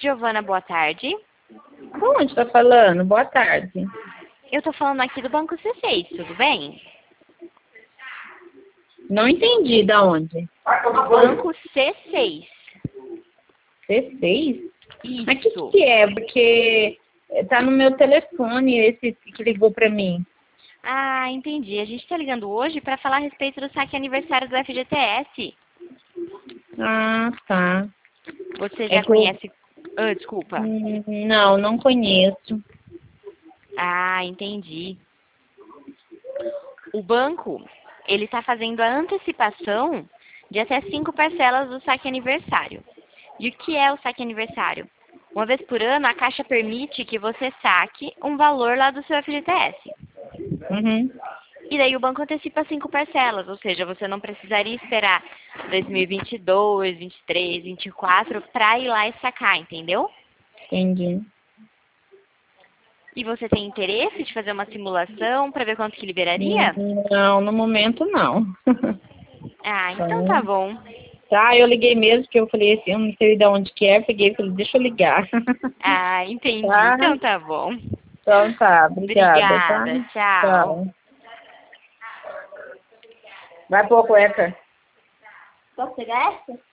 Giovana, boa tarde. De onde está falando? Boa tarde. Eu tô falando aqui do Banco C6, tudo bem? Não entendi da onde. Banco C6. C6? Mas o Isso. que é? Porque tá no meu telefone esse que ligou para mim. Ah, entendi. A gente tá ligando hoje para falar a respeito do saque aniversário do FGTS. Ah, tá. Você É já que eu... conhece... Ah, desculpa. Não conheço. Ah, entendi. O banco, ele tá fazendo a antecipação de até 5 parcelas do saque aniversário. E o que é o saque aniversário? Uma vez por ano, a Caixa permite que você saque um valor lá do seu FGTS. Uhum. E daí o banco antecipa 5 parcelas, ou seja, você não precisaria esperar 2022, 23, 24 para ir lá e sacar, entendeu? Entendi. E você tem interesse de fazer uma simulação para ver quanto que liberaria? Não, no momento não. Ah, então tá Então, bom. tá, eu liguei mesmo, porque eu falei assim, eu não sei de onde que é, peguei e falei, deixa eu ligar. Ah, entendi. Tá? Então tá bom. Então tá, obrigada, tá? Obrigada, tchau. Tchau. Vai pôr a cueca. Posso pegar essa?